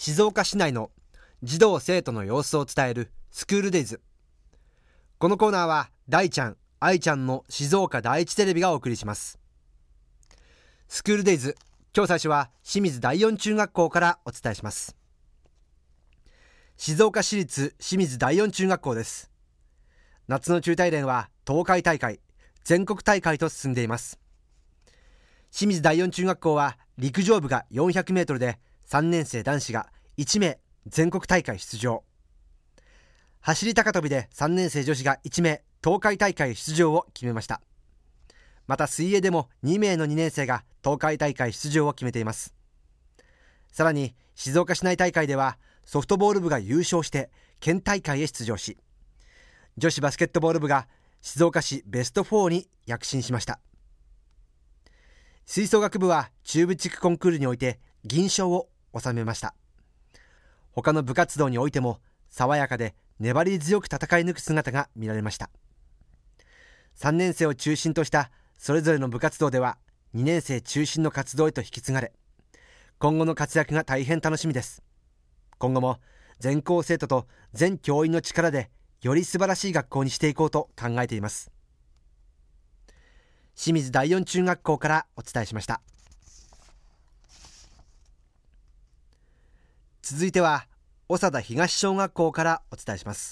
静岡市内の児童生徒の様子を伝えるスクールデイズ。このコーナーは大ちゃん、愛ちゃんの静岡第一テレビがお送りします。スクールデイズ、今日最初は清水第四中学校からお伝えします。静岡市立清水第四中学校です。夏の中大連は東海大会、全国大会と進んでいます。清水第四中学校は陸上部が400メートルで3年生男子が1名全国大会出場、走り高跳びで3年生女子が1名東海大会出場を決めました。また水泳でも2名の2年生が東海大会出場を決めています。さらに静岡市内大会ではソフトボール部が優勝して県大会へ出場し、女子バスケットボール部が静岡市ベスト4に躍進しました。吹奏楽部は中部地区コンクールにおいて銀賞を収めました。他の部活動においても爽やかで粘り強く戦い抜く姿が見られました。3年生を中心としたそれぞれの部活動では2年生中心の活動へと引き継がれ、今後の活躍が大変楽しみです。今後も全校生徒と全教員の力でより素晴らしい学校にしていこうと考えています。清水第四中学校からお伝えしました。続いては長田東小学校からお伝えします。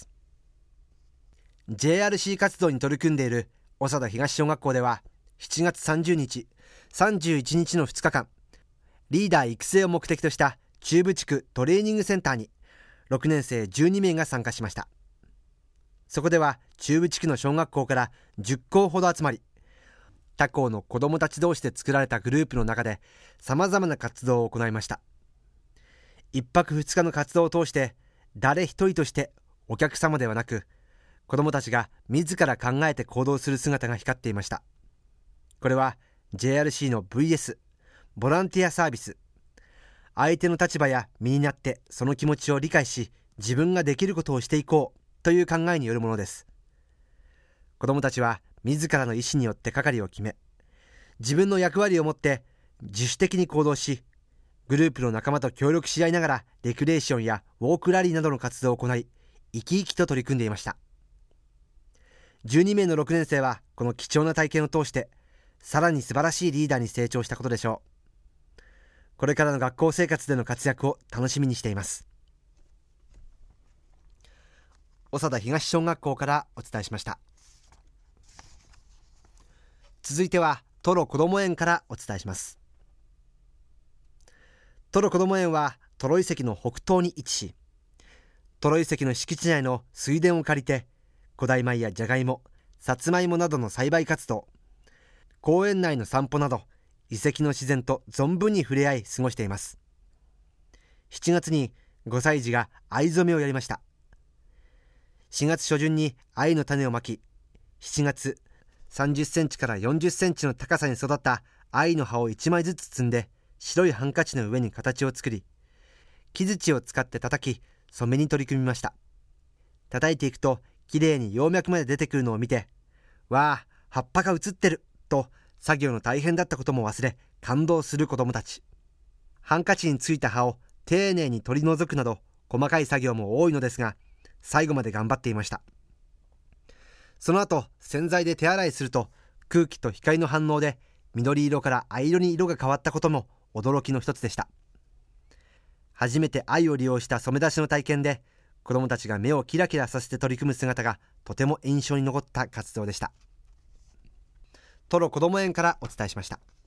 JRC 活動に取り組んでいる長田東小学校では7月30日31日の2日間、リーダー育成を目的とした中部地区トレーニングセンターに6年生12名が参加しました。そこでは中部地区の小学校から10校ほど集まり、他校の子どもたち同士で作られたグループの中で様々な活動を行いました。1泊2日の活動を通して誰一人としてお客様ではなく、子どもたちが自ら考えて行動する姿が光っていました。これは JRC の VS ボランティアサービス、相手の立場や身になってその気持ちを理解し自分ができることをしていこうという考えによるものです。子どもたちは自らの意思によって係を決め、自分の役割を持って自主的に行動し、グループの仲間と協力し合いながらレクレーションやウォークラリーなどの活動を行い、生き生きと取り組んでいました。12名の6年生はこの貴重な体験を通してさらに素晴らしいリーダーに成長したことでしょう。これからの学校生活での活躍を楽しみにしています。長田東小学校からお伝えしました。続いてはトロこども園からお伝えします。トロこども園はトロ遺跡の北東に位置し、トロ遺跡の敷地内の水田を借りて古代米やじゃがいも、さつまいもなどの栽培活動、公園内の散歩など遺跡の自然と存分に触れ合い過ごしています。7月に5歳児が藍染めをやりました。4月初旬に藍の種をまき、7月30センチから40センチの高さに育った藍の葉を1枚ずつ摘んで白いハンカチの上に形を作り、木槌を使って叩き染めに取り組みました。叩いていくときれいに葉脈まで出てくるのを見て、わあ葉っぱが映ってると作業の大変だったことも忘れ感動する子どもたち。ハンカチについた葉を丁寧に取り除くなど細かい作業も多いのですが、最後まで頑張っていました。その後洗剤で手洗いすると空気と光の反応で緑色から藍色に色が変わったことも驚きの一つでした。初めて藍を利用した染め出しの体験で子どもたちが目をキラキラさせて取り組む姿がとても印象に残った活動でした。トロこども園からお伝えしました。